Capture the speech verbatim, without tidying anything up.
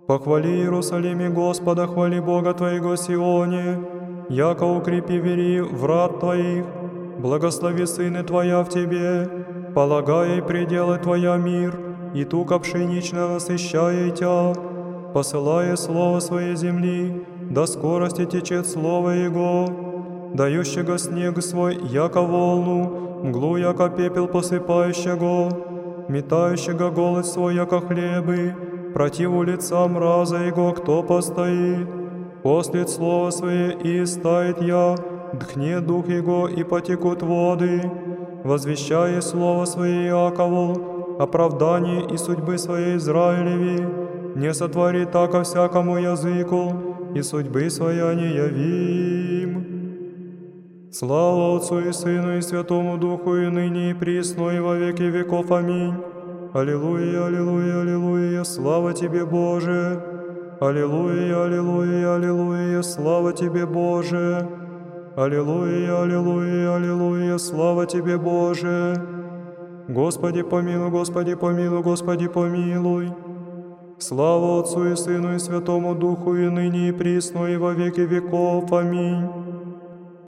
Похвали Иерусалиме Господа, хвали Бога Твоего Сионе, яко укрепи вери врат Твоих, благослови сыны Твоя в Тебе, полагай и пределы Твоя мир, и тука пшенично насыщай Тя, посылая слово своей земли, до скорости течет слово Его, дающего снег свой, яко волну, мглу, яко пепел посыпающего, метающего голод свой, яко хлебы, противу лица мраза Его, кто постоит. После слова свое и истает я, дхне дух Его, и потекут воды, возвещая слово свое Иакову, оправдание и судьбы своей Израилеви, не сотвори тако всякому языку, и судьбы своя не явим. Слава Отцу и Сыну и Святому Духу, и ныне и присно, и во веки веков. Аминь. Аллилуйя, аллилуйя, аллилуйя, слава Тебе, Боже! Аллилуйя, аллилуйя, аллилуйя, слава Тебе, Боже! Аллилуйя, аллилуйя, аллилуйя, слава Тебе, Боже! Господи помилуй, Господи помилуй, Господи помилуй! Слава Отцу и Сыну и Святому Духу, и ныне и присно, и во веки веков. Аминь.